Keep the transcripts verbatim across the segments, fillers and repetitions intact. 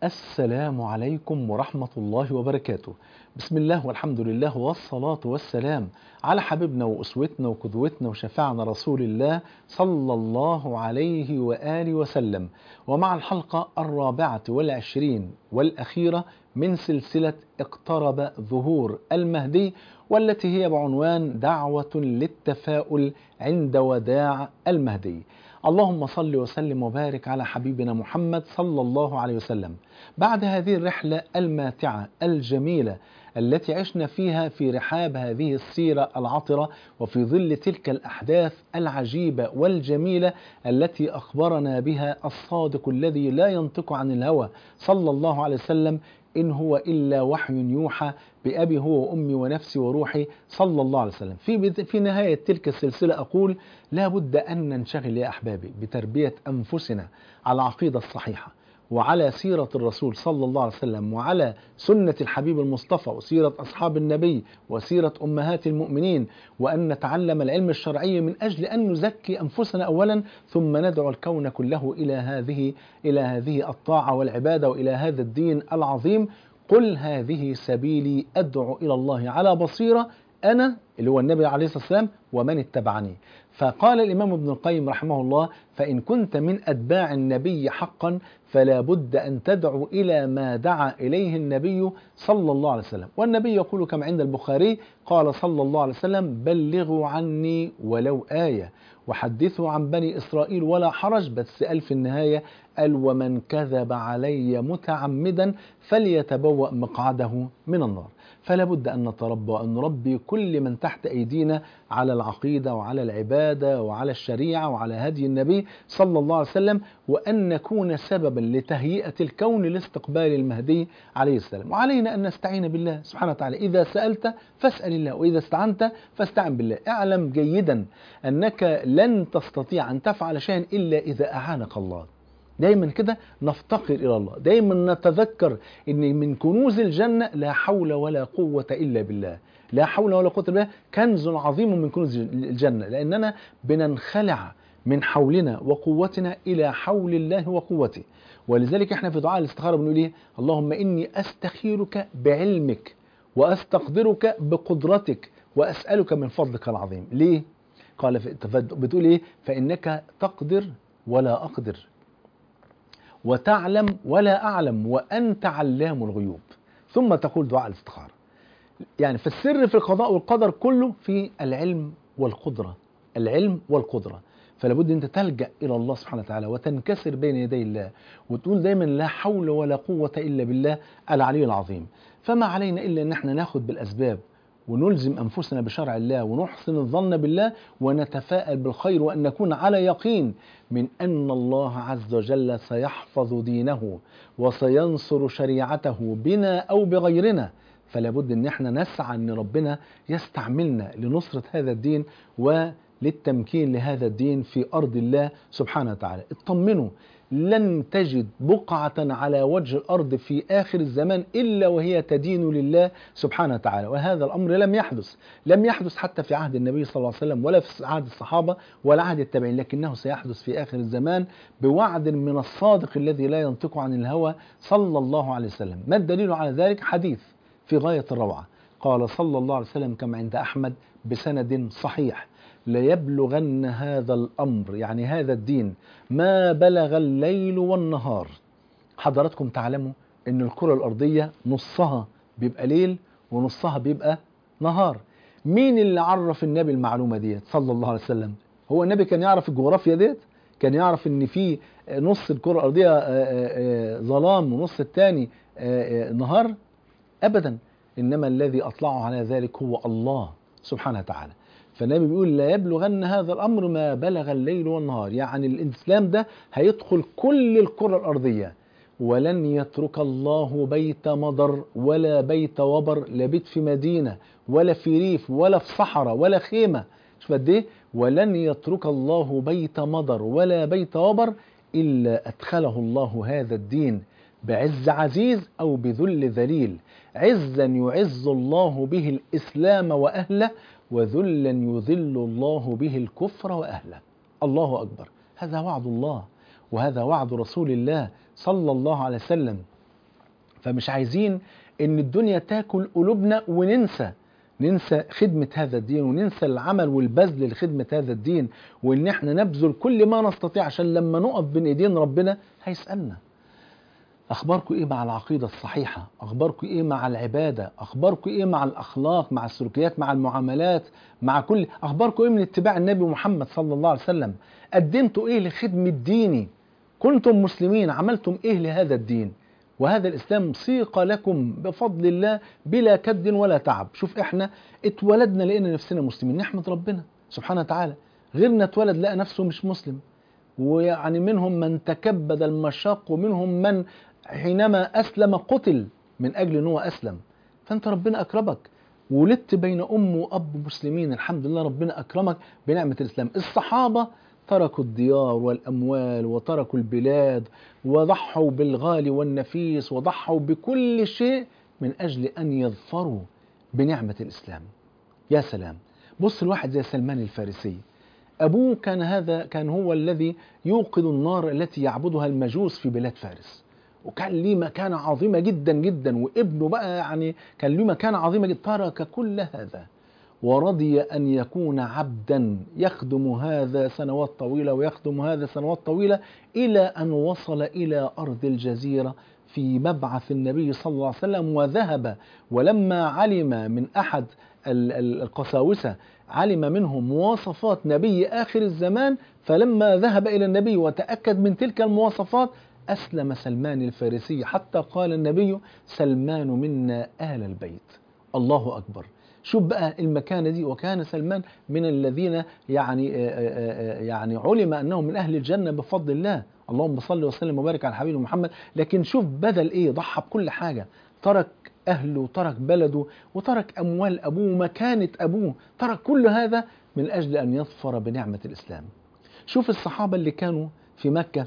السلام عليكم ورحمة الله وبركاته. بسم الله والحمد لله والصلاة والسلام على حبيبنا وأسوتنا وقدوتنا وشفاعنا رسول الله صلى الله عليه وآله وسلم. ومع الحلقة الرابعة والعشرين والأخيرة من سلسلة اقترب ظهور المهدي، والتي هي بعنوان دعوة للتفاؤل عند وداع المهدي. اللهم صل وسلم وبارك على حبيبنا محمد صلى الله عليه وسلم. بعد هذه الرحلة الماتعة الجميلة التي عشنا فيها في رحاب هذه السيرة العطرة وفي ظل تلك الأحداث العجيبة والجميلة التي أخبرنا بها الصادق الذي لا ينطق عن الهوى صلى الله عليه وسلم، إن هو إلا وحي يوحى بأبي هو وأمي ونفسي وروحي صلى الله عليه وسلم. في في نهاية تلك السلسلة أقول لا بد أن ننشغل يا أحبابي بتربية أنفسنا على العقيدة الصحيحة وعلى سيرة الرسول صلى الله عليه وسلم وعلى سنة الحبيب المصطفى وسيرة أصحاب النبي وسيرة أمهات المؤمنين، وأن نتعلم العلم الشرعي من أجل أن نزكي أنفسنا أولا، ثم ندعو الكون كله إلى هذه إلى هذه الطاعة والعبادة وإلى هذا الدين العظيم. قل هذه سبيلي أدعو إلى الله على بصيرة، أنا اللي هو النبي عليه الصلاة والسلام ومن اتبعني. فقال الإمام ابن القيم رحمه الله: فإن كنت من أتباع النبي حقا فلا بد أن تدعو إلى ما دعا إليه النبي صلى الله عليه وسلم. والنبي يقول كما عند البخاري قال صلى الله عليه وسلم: بلغوا عني ولو آية وحدثوا عن بني إسرائيل ولا حرج. بس قال في النهاية قال: ومن كذب علي متعمدا فليتبوأ مقعده من النار. فلا بد أن نتربى وأن نربي كل من تحت أيدينا على العقيدة وعلى العبادة وعلى الشريعة وعلى هدي النبي صلى الله عليه وسلم، وأن نكون سببا لتهيئة الكون لاستقبال المهدي عليه السلام. وعلينا أن نستعين بالله سبحانه وتعالى. إذا سألت فاسأل الله، وإذا استعنت فاستعن بالله. اعلم جيدا أنك لن تستطيع أن تفعل شيئا إلا إذا أعانك الله. دايما كده نفتقر إلى الله، دايما نتذكر أن من كنوز الجنة لا حول ولا قوة إلا بالله. لا حول ولا قوة إلا بالله كنز عظيم من كنوز الجنة، لأننا بننخلع من حولنا وقوتنا إلى حول الله وقوته. ولذلك احنا في دعاء الاستخارة بنقول ايه؟ اللهم إني أستخيرك بعلمك وأستقدرك بقدرتك وأسألك من فضلك العظيم. ليه؟ قال بتقول ايه؟ فإنك تقدر ولا أقدر، وتعلم ولا أعلم، وأنت علام الغيوب. ثم تقول دعاء الاستخارة. يعني فالسر في القضاء والقدر كله في العلم والقدرة، العلم والقدرة. فلا بد أنت تلجأ إلى الله سبحانه وتعالى وتنكسر بين يدي الله وتقول دايما لا حول ولا قوة إلا بالله العلي العظيم. فما علينا إلا أن احنا ناخد بالأسباب ونلزم أنفسنا بشرع الله ونحسن الظن بالله ونتفائل بالخير، وأن نكون على يقين من أن الله عز وجل سيحفظ دينه وسينصر شريعته بنا أو بغيرنا. فلا بد أن احنا نسعى أن ربنا يستعملنا لنصرة هذا الدين وللتمكين لهذا الدين في أرض الله سبحانه وتعالى. اطمنوا، لن تجد بقعة على وجه الأرض في آخر الزمان إلا وهي تدين لله سبحانه وتعالى. وهذا الأمر لم يحدث لم يحدث حتى في عهد النبي صلى الله عليه وسلم ولا في عهد الصحابة ولا عهد التابعين، لكنه سيحدث في آخر الزمان بوعد من الصادق الذي لا ينطق عن الهوى صلى الله عليه وسلم. ما الدليل على ذلك؟ حديث في غاية الروعة. قال صلى الله عليه وسلم كما عند أحمد بسند صحيح: ليبلغن هذا الأمر، يعني هذا الدين، ما بلغ الليل والنهار. حضراتكم تعلموا أن الكرة الأرضية نصها بيبقى ليل ونصها بيبقى نهار. مين اللي عرف النبي المعلومة ديت صلى الله عليه وسلم؟ هو النبي كان يعرف الجغرافيا ديت؟ كان يعرف أن في نص الكرة الأرضية ظلام ونص الثاني نهار؟ أبدا. إنما الذي أطلعه على ذلك هو الله سبحانه وتعالى. فالنبي بيقول لا يبلغن هذا الأمر ما بلغ الليل والنهار، يعني الإسلام ده هيدخل كل الكرة الأرضية. ولن يترك الله بيت مضر ولا بيت وبر، لا بيت في مدينة ولا في ريف ولا في صحراء ولا خيمة. شوف قد ايه؟ ولن يترك الله بيت مضر ولا بيت وبر إلا أدخله الله هذا الدين بعز عزيز أو بذل ذليل. عزا يعز الله به الإسلام وأهله، وذلا يذل الله به الكفر وأهله. الله أكبر. هذا وعد الله وهذا وعد رسول الله صلى الله عليه وسلم. فمش عايزين ان الدنيا تاكل قلوبنا وننسى ننسى خدمة هذا الدين، وننسى العمل والبذل لخدمة هذا الدين، وان احنا نبذل كل ما نستطيع عشان لما نقف بين ايدين ربنا هيسألنا اخباركم ايه مع العقيدة الصحيحة، اخباركم ايه مع العبادة، اخباركم ايه مع الاخلاق، مع السلوكيات، مع المعاملات، مع كل اخباركم ايه من اتباع النبي محمد صلى الله عليه وسلم. قدمتوا ايه لخدمة ديني؟ كنتم مسلمين، عملتم ايه لهذا الدين؟ وهذا الإسلام سيق لكم بفضل الله بلا كد ولا تعب. شوف احنا اتولدنا لقينا نفسنا مسلمين، نحمد ربنا سبحانه وتعالى. غيرنا اتولد لقى نفسه مش مسلم، ويعني منهم من تكبد المشاق، ومنهم من حينما أسلم قتل من أجل أنه أسلم. فأنت ربنا أكرمك، ولدت بين أم وأب مسلمين، الحمد لله ربنا أكرمك بنعمة الإسلام. الصحابة تركوا الديار والأموال وتركوا البلاد وضحوا بالغالي والنفيس وضحوا بكل شيء من أجل أن يظفروا بنعمة الإسلام. يا سلام، بص الواحد زي سلمان الفارسي، أبوه كان هذا كان هو الذي يوقد النار التي يعبدها المجوس في بلاد فارس، وكان ليه مكانة عظيمة جدا جدا، وابنه بقى يعني كان له مكانة عظيمة جدا. ترك كل هذا ورضي أن يكون عبدا يخدم هذا سنوات طويلة ويخدم هذا سنوات طويلة، إلى أن وصل إلى أرض الجزيرة في مبعث النبي صلى الله عليه وسلم. وذهب ولما علم من أحد القساوسة، علم منهم مواصفات نبي آخر الزمان، فلما ذهب إلى النبي وتأكد من تلك المواصفات أسلم سلمان الفارسي، حتى قال النبي: سلمان منا آل البيت. الله أكبر. شوف بقى المكانة دي، وكان سلمان من الذين يعني يعني علم أنهم من أهل الجنة بفضل الله. اللهم صل وسلم وبارك على حبيبنا محمد. لكن شوف بدل إيه، ضحى بكل حاجة، ترك أهله وترك بلده وترك أموال أبوه ومكانة أبوه، ترك كل هذا من أجل أن يظفر بنعمة الإسلام. شوف الصحابة اللي كانوا في مكة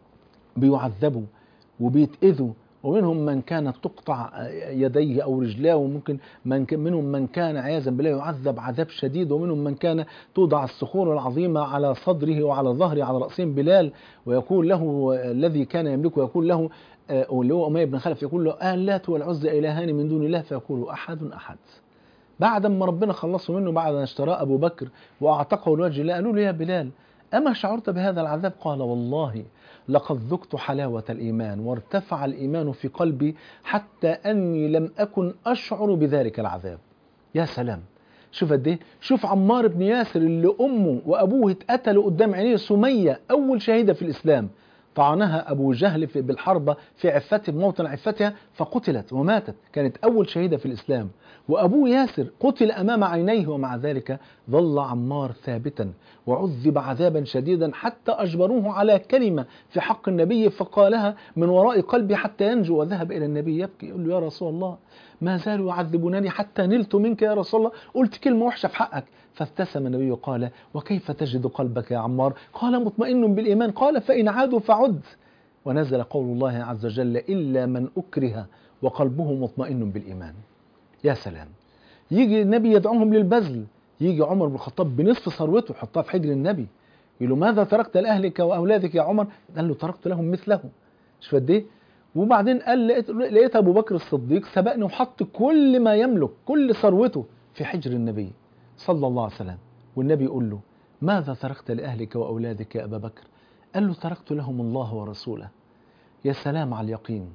بيعذبوا وبيتأذوا، ومنهم من كانت تقطع يديه أو رجلاه، وممكن من منهم من كان عياذا بالله يعذب عذاب شديد، ومنهم من كان توضع الصخور العظيمة على صدره وعلى ظهره على رأسهم بلال، ويقول له الذي كان يملكه، يقول له اللي هو أمية بن خلف، يقول له: اللات والعزى إلهان من دون الله، فيقول: أحد أحد. بعد ما ربنا خلصه منه، بعد أن اشتراه أبو بكر وأعتقه لوجه الله، قالوا له: يا بلال، أما شعرت بهذا العذاب؟ قال: والله لقد ذقت حلاوة الإيمان وارتفع الإيمان في قلبي حتى أني لم أكن أشعر بذلك العذاب. يا سلام، شوف قد ايه. شوف عمار بن ياسر اللي أمه وأبوه اتقتلوا قدام عينيه، سمية أول شهيدة في الإسلام، طعنها أبو جهل في بالحربة في عفتها بموطن عفتها فقتلت وماتت، كانت أول شهيدة في الإسلام. وأبو ياسر قتل أمام عينيه، ومع ذلك ظل عمار ثابتا وعذب عذابا شديدا حتى أجبروه على كلمة في حق النبي فقالها من وراء قلبي حتى ينجو، وذهب إلى النبي يبكي يقول له: يا رسول الله، ما زالوا يعذبونني حتى نلت منك يا رسول الله، قلت كلمة وحشة في حقك. فابتسم النبي وقال: وكيف تجد قلبك يا عمار؟ قال: مطمئن بالإيمان. قال: فإن عادوا فعد. ونزل قول الله عز وجل: إلا من أكره وقلبه مطمئن بالإيمان. يا سلام. يجي النبي يدعوهم للبذل، يجي عمر بن الخطاب بنصف ثروته يحطها في حجر النبي، يقول له: ماذا تركت لأهلك وأولادك يا عمر؟ قال له: تركت لهم مثله. شوف قد ايه. وبعدين قال: لقيت, لقيت أبو بكر الصديق سبقني وحط كل ما يملك، كل ثروته في حجر النبي صلى الله عليه وسلم. والنبي يقول له: ماذا تركت لأهلك وأولادك يا أبا بكر؟ قال له: تركت لهم الله ورسوله. يا سلام على اليقين.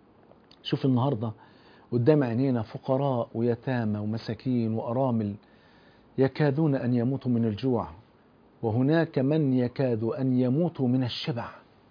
شوف النهاردة قدام عينينا فقراء ويتامى ومساكين وأرامل يكادون أن يموتوا من الجوع، وهناك من يكاد أن يموتوا من الشبع،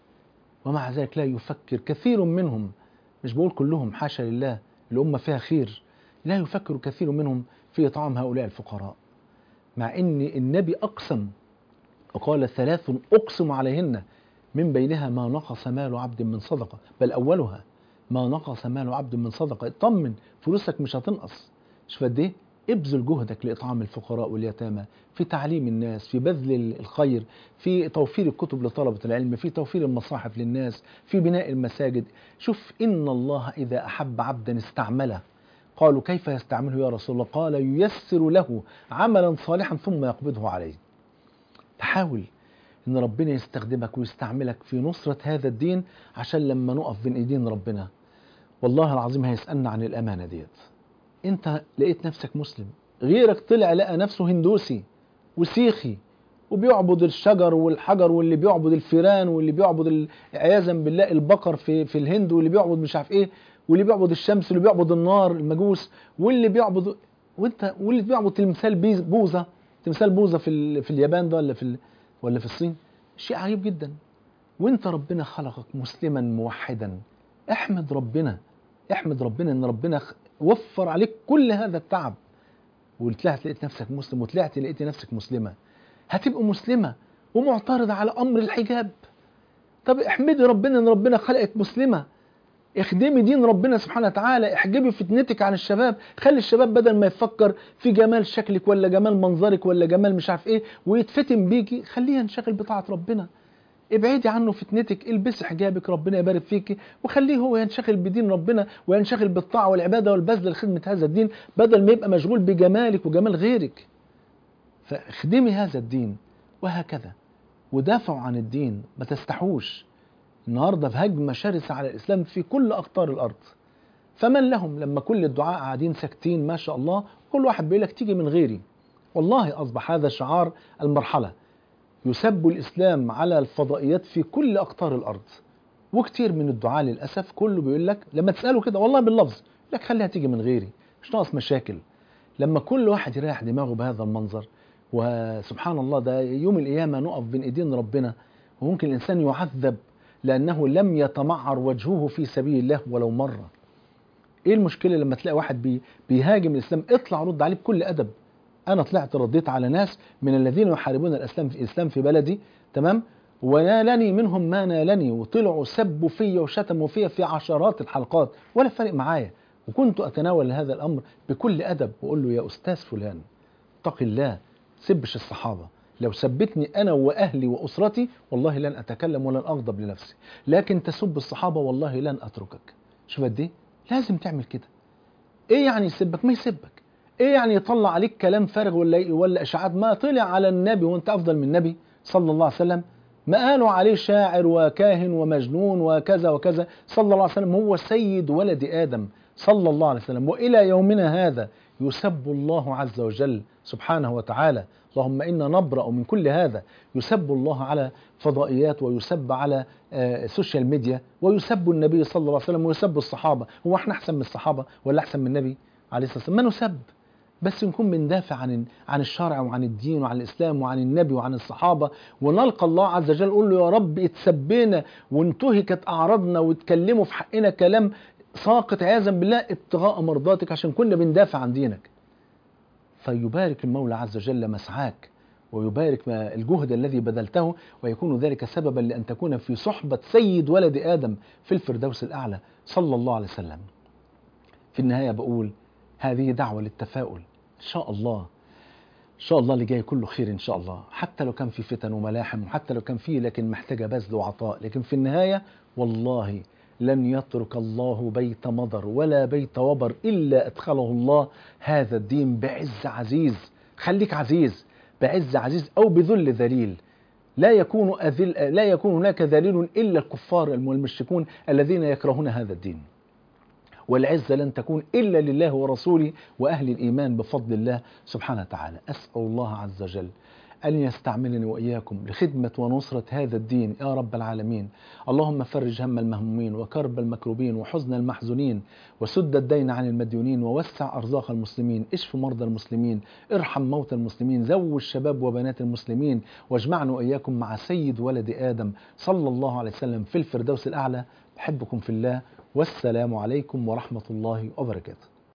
ومع ذلك لا يفكر كثير منهم، مش بقول كلهم حاشا لله، الأمة فيها خير، لا يفكر كثير منهم في إطعام هؤلاء الفقراء، مع أن النبي أقسم وقال: ثلاث أقسم عليهن من بينها ما نقص مال عبد من صدقة، بل أولها ما نقص مال عبد من صدقة. اطمن، فلوسك مش هتنقص. شوف قد ايه. ابذل جهدك لإطعام الفقراء واليتامى، في تعليم الناس، في بذل الخير، في توفير الكتب لطلبة العلم، في توفير المصاحف للناس، في بناء المساجد. شوف، إن الله إذا أحب عبدا استعمله. قالوا: كيف يستعمله يا رسول الله؟ قال: ييسر له عملا صالحا ثم يقبضه عليه. تحاول إن ربنا يستخدمك ويستعملك في نصرة هذا الدين، عشان لما نقف بين إيدين ربنا والله العظيم هيسألنا عن الأمانة ديت. أنت لقيت نفسك مسلم، غيرك طلع لقى نفسه هندوسي وسيخي وبيعبد الشجر والحجر، واللي بيعبد الفيران، واللي بيعبد عياذا بالله البقر في في الهند، واللي بيعبد مش عارف ايه، واللي بيعبد الشمس، واللي بيعبد النار المجوس، واللي بيعبد وانت واللي بيعبد تمثال بيز بوذا، تمثال بوذا في ال... في اليابان ده، ولا في ال... ولا في الصين. شيء عجيب جدا. وانت ربنا خلقك مسلما موحدا، احمد ربنا، احمد ربنا ان ربنا وفر عليك كل هذا التعب، وطلعت لقيت نفسك مسلم، وطلعت لقيت نفسك مسلمة. هتبقى مسلمة ومعترضة على أمر الحجاب، طب احمدي ربنا ان ربنا خلقك مسلمة. اخدمي دين ربنا سبحانه وتعالى، احجبي فتنتك عن الشباب، خلي الشباب بدل ما يفكر في جمال شكلك ولا جمال منظرك ولا جمال مش عارف ايه ويتفتن بيكي، خليه ينشغل بطاعة ربنا. ابعدي عنه فتنتك، البسي حجابك ربنا يبارك فيكي، وخليه هو ينشغل بدين ربنا وينشغل بالطاعة والعبادة والبذل لخدمة هذا الدين، بدل ما يبقى مشغول بجمالك وجمال غيرك. فاخدمي هذا الدين وهكذا، ودافعوا عن الدين، ما تستحوش. النهاردة في هجمة شرسة على الإسلام في كل أقطار الأرض، فمن لهم لما كل الدعاء قاعدين ساكتين ما شاء الله، كل واحد بيقول لك تيجي من غيري. والله أصبح هذا شعار المرحلة، يسب الإسلام على الفضائيات في كل أقطار الأرض. وكتير من الدعاء للأسف كله بيقول لك لما تسأله كده والله باللفظ لك خليها تيجي من غيري، مش ناقص مشاكل. لما كل واحد يريح دماغه بهذا المنظر، وسبحان الله ده يوم القيامة نقف بين ايدين ربنا، وممكن الإنسان يعذب لأنه لم يتمعر وجهه في سبيل الله ولو مرة. إيه المشكلة لما تلاقي واحد بي بيهاجم الإسلام؟ اطلع رد عليه بكل أدب. أنا طلعت رديت على ناس من الذين يحاربون الإسلام في الإسلام في بلدي، تمام، ونالني منهم ما نالني، وطلعوا سبوا فيا وشتموا فيا في عشرات الحلقات ولا فارق معايا، وكنت أتناول هذا الأمر بكل أدب وأقول له يا أستاذ فلان اتق الله، سبش الصحابة. لو سبتني أنا وأهلي وأسرتي والله لن أتكلم ولن أغضب لنفسي، لكن تسب الصحابة والله لن أتركك. شوف قد إيه لازم تعمل كده. إيه يعني يسبك؟ ما يسبك. إيه يعني يطلع عليك كلام فارغ ولا ولا إشاعات؟ ما طلع على النبي وأنت أفضل من النبي صلى الله عليه وسلم؟ ما قالوا عليه شاعر وكاهن ومجنون وكذا وكذا؟ صلى الله عليه وسلم هو سيد ولد آدم صلى الله عليه وسلم، وإلى يومنا هذا يسب الله عز وجل سبحانه وتعالى. اللهم إنا نبرأ من كل هذا. يسب الله على فضائيات، ويسب على السوشيال ميديا، ويسب النبي صلى الله عليه وسلم، ويسب الصحابة. هو احنا أحسن من الصحابة ولا أحسن من النبي عليه الصلاة والسلام؟ ما نسب، بس نكون بندافع عن عن الشرع وعن الدين وعن الإسلام وعن النبي وعن الصحابة، ونلقى الله عز وجل نقول له يا رب اتسبينا وانتهكت أعراضنا واتكلموا في حقنا كلام ساقط عياذا بالله ابتغاء مرضاتك عشان كنا بندافع عن دينك. فيبارك المولى عز وجل مسعاك، ويبارك الجهد الذي بذلته، ويكون ذلك سببا لأن تكون في صحبة سيد ولد آدم في الفردوس الأعلى صلى الله عليه وسلم. في النهاية بقول هذه دعوة للتفاؤل، إن شاء الله إن شاء الله اللي جاي كله خير إن شاء الله، حتى لو كان في فتن وملاحم، وحتى لو كان فيه لكن محتاجة بذل وعطاء، لكن في النهاية والله لن يترك الله بيت مضر ولا بيت وبر إلا أدخله الله هذا الدين بعز عزيز. خليك عزيز بعز عزيز أو بذل ذليل. لا يكون أذل لا يكون هناك ذليل إلا الكفار والمشركون الذين يكرهون هذا الدين. والعزة لن تكون إلا لله ورسوله وأهل الإيمان بفضل الله سبحانه وتعالى. أسأل الله عز وجل أن يستعملني وإياكم لخدمة ونصرة هذا الدين يا رب العالمين. اللهم فرج هم المهمومين وكرب المكروبين وحزن المحزونين، وسد الدين عن المديونين، ووسع أرزاق المسلمين، اشف مرضى المسلمين، ارحم موتى المسلمين، زوج الشباب وبنات المسلمين، واجمعنا وإياكم مع سيد ولد آدم صلى الله عليه وسلم في الفردوس الأعلى. بحبكم في الله، والسلام عليكم ورحمة الله وبركاته.